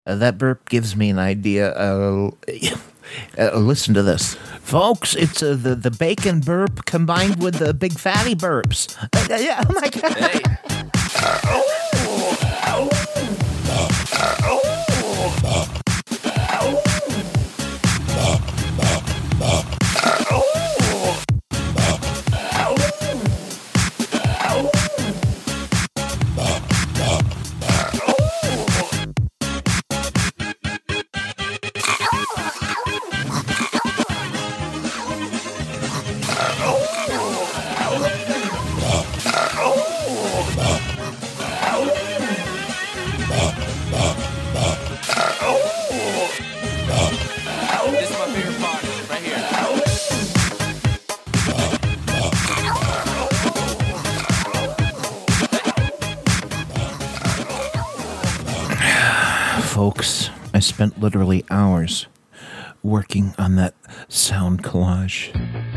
That burp gives me an idea. Listen to this. Folks, it's the bacon burp combined with the big fatty burps. Yeah, oh my God. Hey. Folks, I spent literally hours working on that sound collage.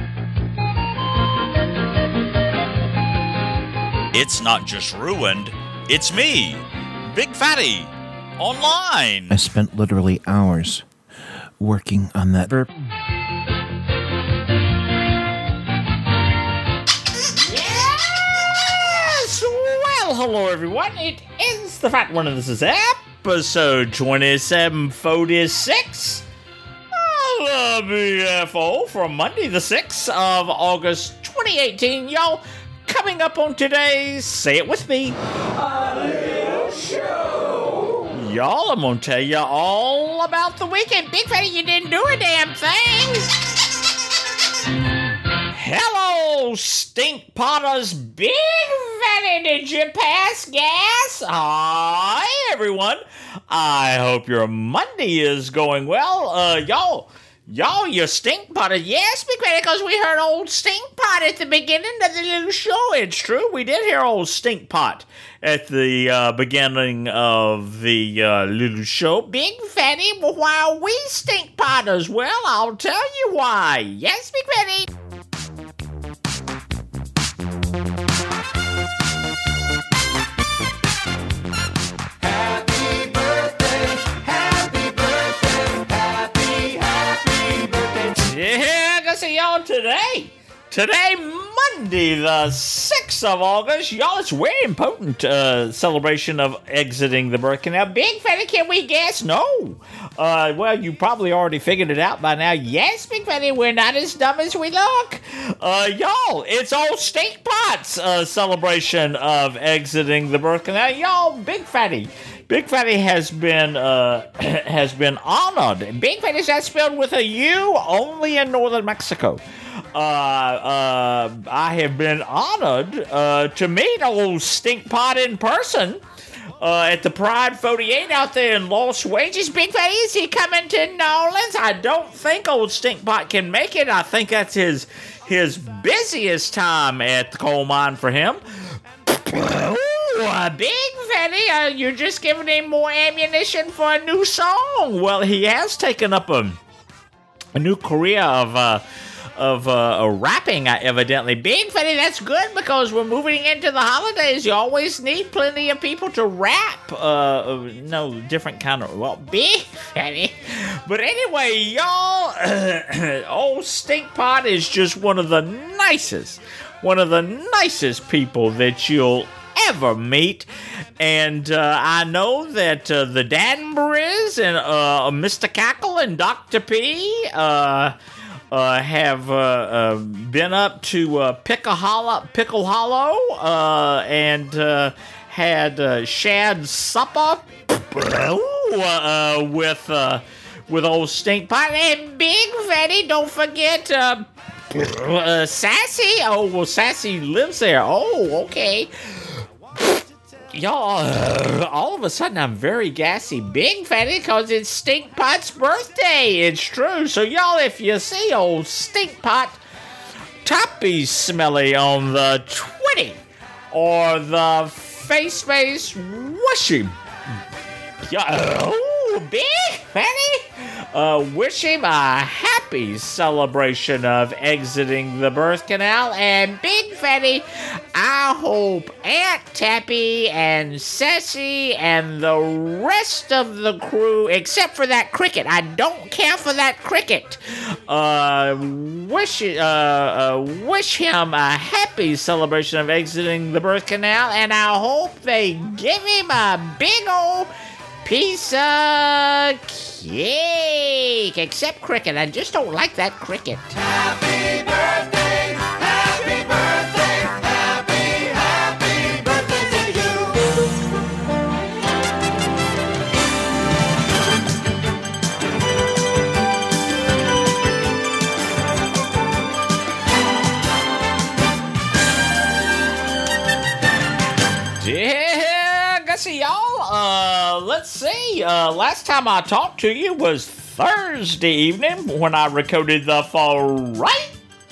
It's not just ruined, it's me, Big Fatty, online. I spent literally hours working on that burp. Yes! Well, hello everyone, it is the Fat One and this is episode 2746 of the BFO from Monday the 6th of August 2018. Y'all, coming up on today's Say It With Me A Little Show. Y'all, I'm gonna tell you all about the weekend. Big Fatty, you didn't do a damn thing. Hello, Stink Potters. Big Fatty, did you pass gas? Hi, everyone. I hope your Monday is going well. Y'all, you Stink Potter. Yes, Big Fatty, because we heard old Stink Pot at the beginning of the little show. It's true, we did hear old Stink Pot at the beginning of the little show. Big Fatty, why we Stink Potters? Well, I'll tell you why. Yes, Big Fatty. Yeah, I gotta say, y'all, today, Monday, the 6th of August, y'all, it's a very important celebration of exiting the birth canal. Big Fatty, can we guess? No. Well, you probably already figured it out by now. Yes, Big Fatty, we're not as dumb as we look. Y'all, it's old Stink Pot's celebration of exiting the birth canal. Y'all, Big Fatty has been honored. Big Fatty is not spelled with a U, only in northern Mexico. I have been honored to meet old Stink Pot in person at the Pride 48 out there in Los Wages. Big Fatty, is he coming to New Orleans? I don't think old Stink Pot can make it. I think that's his busiest time at the coal mine for him. Big Fatty, you're just giving him more ammunition for a new song. Well, he has taken up a new career of rapping, evidently. Big Fatty, that's good because we're moving into the holidays. You always need plenty of people to rap. No, different kind of, well, Big Fatty. But anyway, y'all, old Stink Pot is just one of the nicest people that you'll ever meet. And I know that the Danburys and Mr. Cackle and Dr. P have been up to Pickle Hollow and had shad supper with old Stink Pot. And Big Fatty, don't forget Sassy. Oh, well, Sassy lives there. Oh, okay. Y'all, all of a sudden I'm very gassy, Big Fatty, because it's Stink Pot's birthday. It's true. So y'all, if you see old Stink Pot, toppy smelly on the 20 or the face wish him. Oh, Big Fatty, wish him a happy happy celebration of exiting the birth canal. And Big Fatty, I hope Aunt Tappy and Ceci and the rest of the crew, except for that cricket, I don't care for that cricket, wish him a happy celebration of exiting the birth canal, and I hope they give him a big old piece of cake. Except cricket, I just don't like that cricket. Happy birthday, happy birthday, happy birthday to you. Yeah, Gussie, y'all, let's see. Last time I talked to you was Thursday evening when I recorded the Fall Right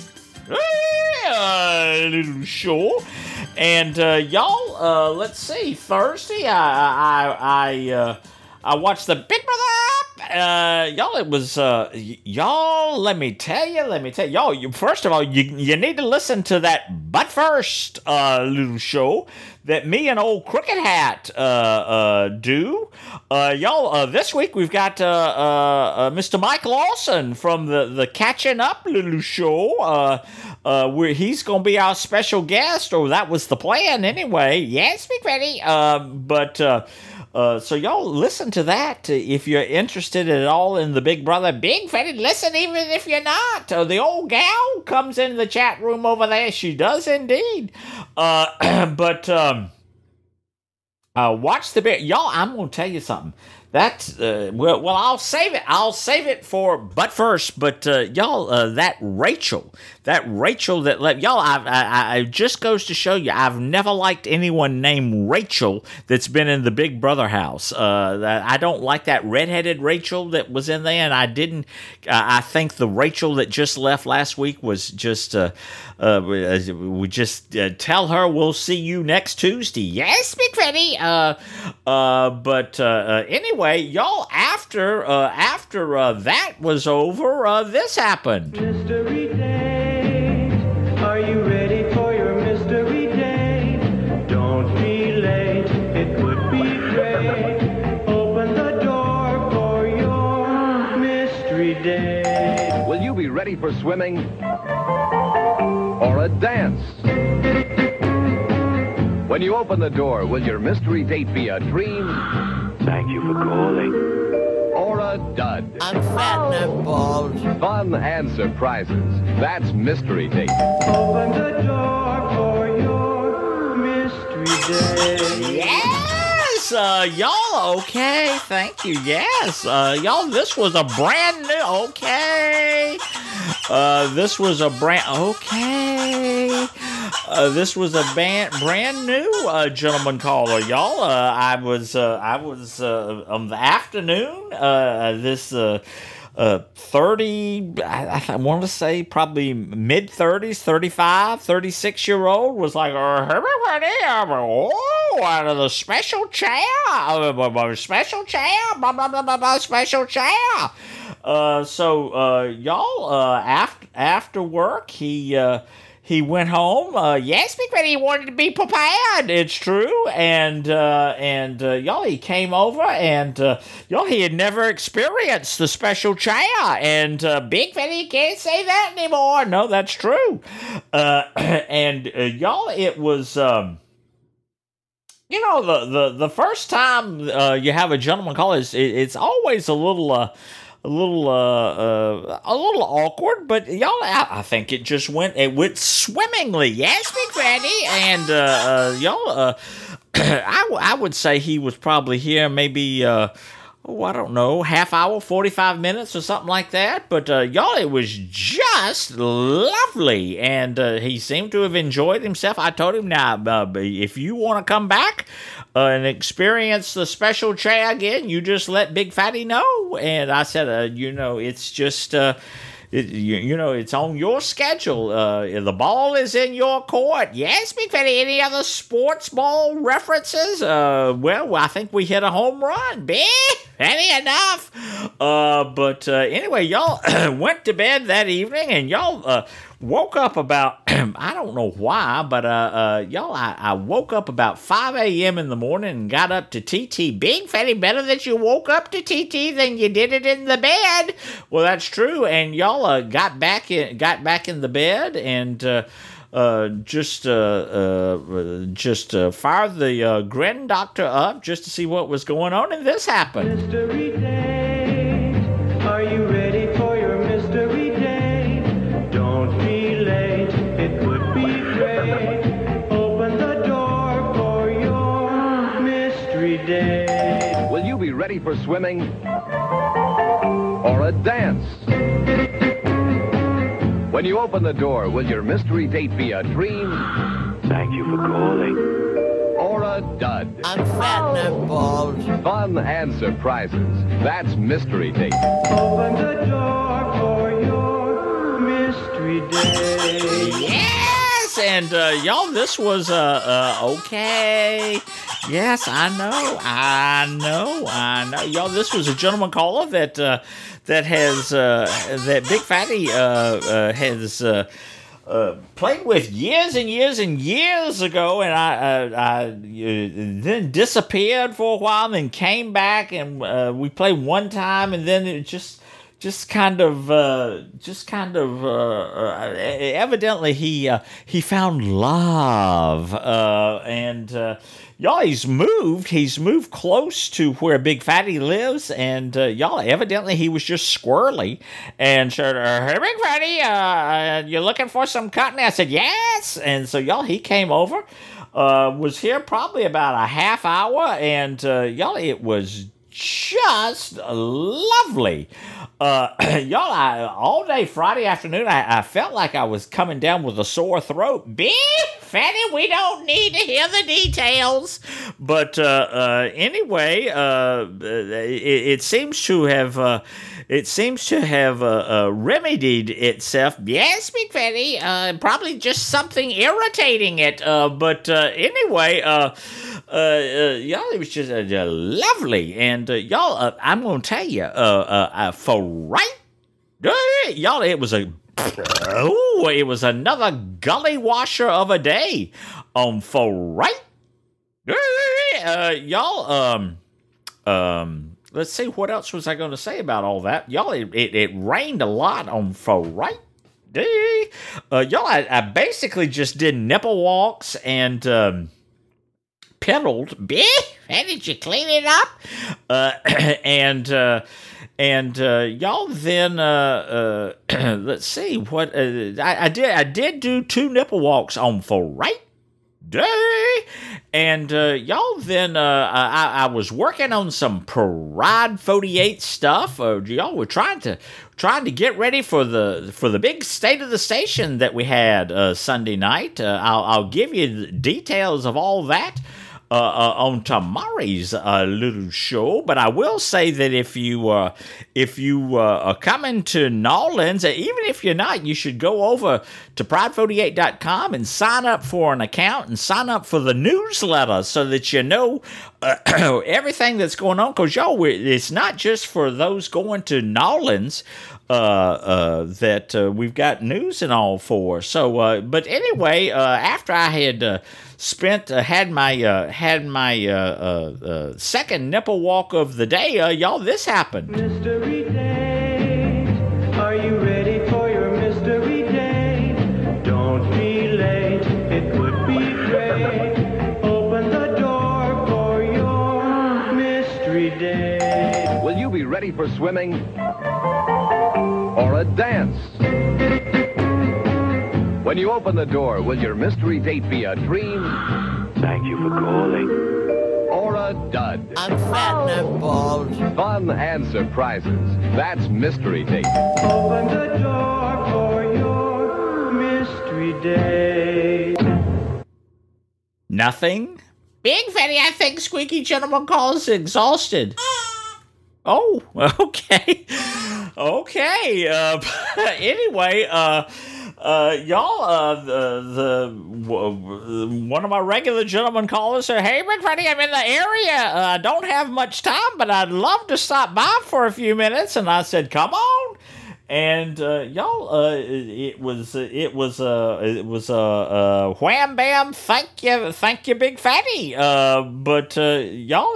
little show. And y'all, let's see. Thursday, I watched the Big Brother app. Y'all, it was y'all. Let me tell you, y'all. First of all, you need to listen to that But First little show that me and old Crooked Hat do. Y'all, this week we've got Mr. Mike Lawson from the Catching Up little show. Where he's gonna be our special guest, or that was the plan anyway. Yes, Big Fatty. So y'all listen to that if you're interested at all in the Big Brother. Big Fatty, listen even if you're not. The old gal comes in the chat room over there. She does indeed. Watch the bit. Y'all, I'm going to tell you something. That's, well, I'll save it. I'll save it for But First. But, y'all, that Rachel that left, y'all, I just goes to show you, I've never liked anyone named Rachel that's been in the Big Brother house. I don't like that redheaded Rachel that was in there, and I think the Rachel that just left last week was just, we just tell her we'll see you next Tuesday. Yes, Big Fatty. Anyway, y'all, after that was over, this happened. Mystery date, are you ready for your mystery date? Don't be late, it would be great. Open the door for your mystery date. Will you be ready for swimming or a dance? When you open the door, will your mystery date be a dream? Thank you for calling. Or a dud? I'm fat and bald. Fun and surprises. That's Mystery Date. Open the door for your mystery date. Yes, y'all, okay, thank you, yes. Y'all, this was a brand new, okay. This was a brand new gentleman caller, y'all. I was on the afternoon, 30, I want to say probably mid-30s, 35, 36-year-old was like, everybody, out of the special chair, special chair, blah, blah, blah, blah, blah, special chair. Y'all, after work, he went home. Yes, Big Fatty, he wanted to be prepared. It's true. And y'all, he came over, and y'all, he had never experienced the special chair. And Big Fatty can't say that anymore. No, that's true. Y'all, it was. The first time you have a gentleman call, it's always a little awkward, but y'all, I think it went swimmingly. Yes, Big Fatty, and y'all, I would say he was probably here maybe I don't know, half hour, 45 minutes or something like that. But y'all, it was just lovely, and he seemed to have enjoyed himself. I told him, now, if you want to come back and experience the special chair again, you just let Big Fatty know. And I said, it's just... it's on your schedule. The ball is in your court. Yes, Big Fatty. Any other sports ball references? Well, I think we hit a home run. Big Fatty, enough. But anyway, y'all went to bed that evening, and y'all woke up about, I don't know why, but y'all, I woke up about 5 a.m. in the morning and got up to TT. Big Fatty, better that you woke up to TT than you did it in the bed. Well, that's true, and y'all got back in the bed and just fired the grin doctor up just to see what was going on, and this happened. Mystery date. Are you ready for your mystery date? Don't be late. It would be great. Open the door for your mystery date. Will you be ready for swimming or a dance? When you open the door, will your mystery date be a dream Thank you for calling. or a dud? I'm fat and I'm bald. Fun and surprises. That's mystery date. Open the door for your mystery date. Yes, and y'all, this was okay. Yes, I know. Y'all, this was a gentleman caller that has that Big Fatty has played with years and years and years ago, and I then disappeared for a while, and then came back, and we played one time, and then it just evidently he found love, and y'all, he's moved close to where Big Fatty lives, and y'all, evidently he was just squirrely and said, "Hey, Big Fatty, you looking for some company?" I said, "Yes," and so y'all, he came over, was here probably about a half hour, and y'all, it was just lovely. Y'all, all day Friday afternoon, I felt like I was coming down with a sore throat. Big Fatty, we don't need to hear the details. But anyway, it seems to have remedied itself. Yes, Big Fatty, probably just something irritating it. But anyway, y'all, it was just lovely. And y'all, I'm gonna tell you, for right, y'all, it was another gully washer of a day on for right. Y'all, let's see, what else was I going to say about all that? Y'all, it rained a lot on for right. Y'all, I basically just did nipple walks and pedaled. How did you clean it up? And y'all, then let's see what I did do 2 nipple walks on for right day, and y'all, then I was working on some Pride 48 stuff. Y'all were trying to get ready for the big State of the Station that we had Sunday night. I'll give you the details of all that on tomorrow's little show, but I will say that if you are coming to Nolans, even if you're not, you should go over to pride48.com and sign up for an account and sign up for the newsletter so that you know everything that's going on. Because y'all, it's not just for those going to Nolans that we've got news and all for. So, but anyway, after I had had my second nipple walk of the day, y'all, this happened. Mystery date. Are you ready for your mystery date? Don't be late. It would be great. Open the door for your mystery date. Will you be ready for swimming or a dance? When you open the door, will your mystery date be a dream Thank you for calling. or a dud? I'm fat and I'm bald. Fun and surprises. That's mystery date. Open the door for your mystery date. Nothing? Big Fatty, I think Squeaky Gentleman calls exhausted. Oh, okay. Okay. Anyway, Y'all, one of my regular gentlemen callers said, "Hey, Big Fatty, I'm in the area. I don't have much time, but I'd love to stop by for a few minutes." And I said, "Come on." And y'all, it was wham bam, thank you, Big Fatty. But y'all,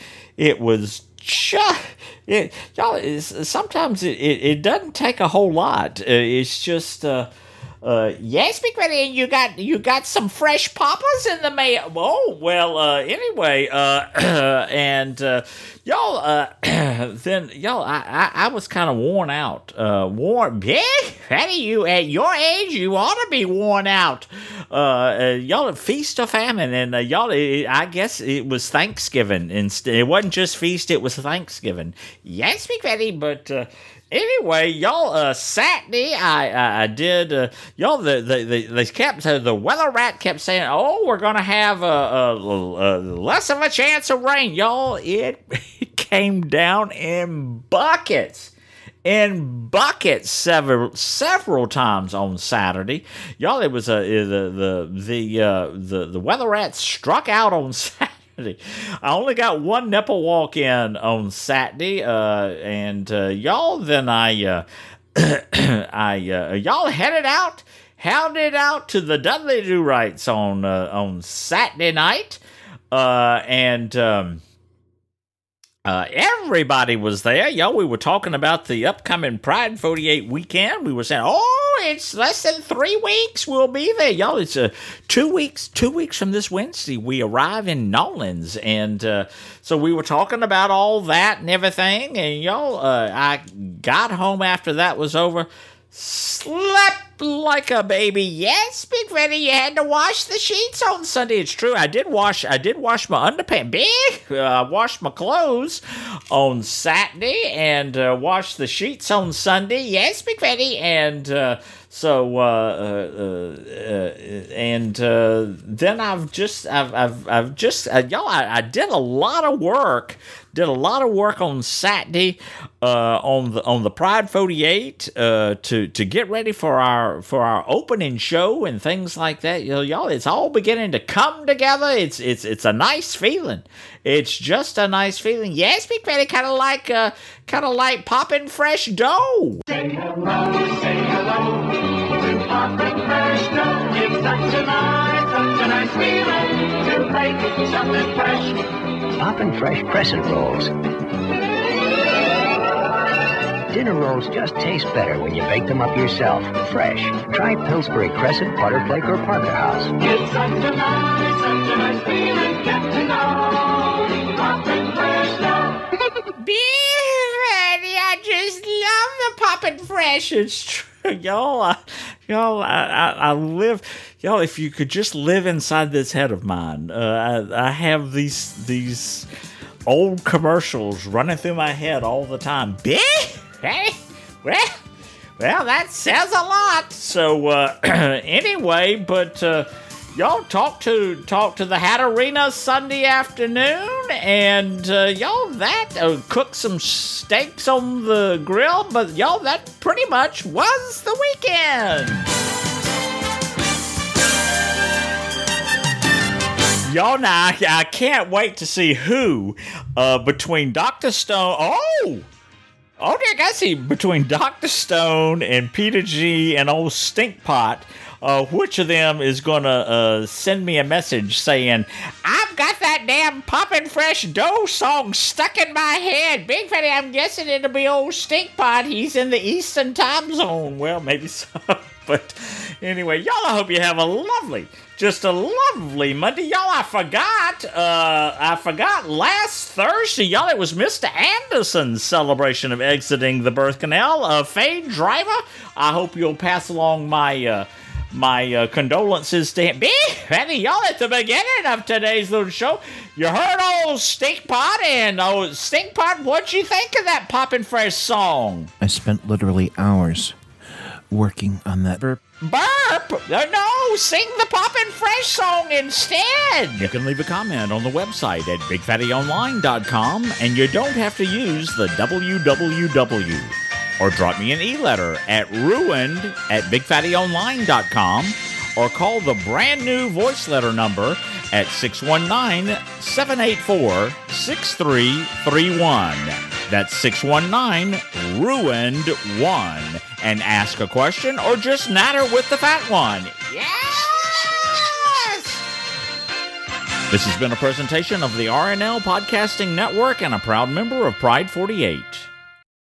sometimes it doesn't take a whole lot. It's just yes, Big Fatty, and you got some fresh poppers in the mail. Oh well, anyway, and y'all, then y'all, I was kind of worn out. Big Fatty, you at your age, you ought to be worn out. Y'all, feast or famine, and y'all, I guess it was Thanksgiving. Instead, it wasn't just feast; it was Thanksgiving. Yes, Big Fatty, but. Anyway, y'all, Saturday, I did, y'all, they kept, the weather rat kept saying, "Oh, we're going to have less of a chance of rain." Y'all, it came down in buckets several times on Saturday. Y'all, it was, the weather rat struck out on Saturday. I only got one nipple walk in on Saturday, and y'all. Then I y'all headed out to the Dudley Do Rights on Saturday night, and everybody was there. Y'all, we were talking about the upcoming Pride 48 weekend. We were saying, "Oh, it's less than 3 weeks. We'll be there." Y'all, it's 2 weeks. 2 weeks from this Wednesday, we arrive in Nolans. And so we were talking about all that and everything. And y'all, I got home after that was over. Slept like a baby. Yes, Big Fatty, you had to wash the sheets on Sunday. It's true. I did wash my underpants. I washed my clothes on Saturday and washed the sheets on Sunday. Yes, Big Fatty. And then I've just y'all, I did a lot of work. Did a lot of work on Saturday on the Pride 48 to get ready for our opening show and things like that. Y'all, it's all beginning to come together. It's a nice feeling. It's just a nice feeling. Yes, Big Fatty, kind of like popping fresh dough. Say hello to popping fresh dough. It's such a nice feeling to make something fresh. Poppin' Fresh Crescent Rolls. Dinner rolls just taste better when you bake them up yourself. Fresh. Try Pillsbury Crescent, Butterflake, or Parker House. It's such a nice feeling. Get to know Poppin' Fresh dough. Big Fatty, I just love the Poppin' Fresh. It's true. Y'all, I live. Y'all, if you could just live inside this head of mine, I have these old commercials running through my head all the time. Big Fatty, well, that says a lot. So anyway, but y'all talk to the Hat Arena Sunday afternoon, and y'all cook some steaks on the grill. But y'all, that pretty much was the weekend. Y'all, now I can't wait to see who between Dr. Stone. Oh, Dick, I see between Dr. Stone and Peter G and old Stinkpot. Which of them is going to send me a message saying, "I've got that damn Poppin' Fresh Dough song stuck in my head"? Big Fatty, I'm guessing it'll be old Stinkpot. He's in the Eastern time zone. Well, maybe so. But anyway, y'all, I hope you have a lovely Monday. Y'all, I forgot last Thursday, y'all, it was Mr. Anderson's celebration of exiting the birth canal. Faye Driver, I hope you'll pass along my condolences to him. Big Fatty, y'all, at the beginning of today's little show, you heard old Stinkpot, and old Stinkpot, what'd you think of that Poppin' Fresh song? I spent literally hours working on that burp. Burp? No, sing the Poppin' Fresh song instead. You can leave a comment on the website at BigFattyOnline.com, and you don't have to use the www. or drop me an e-letter at ruined@bigfattyonline.com, or call the brand new voice letter number at 619-784-6331. That's 619-RUINED-1. And ask a question or just natter with the fat one. Yes! This has been a presentation of the RNL Podcasting Network and a proud member of Pride 48.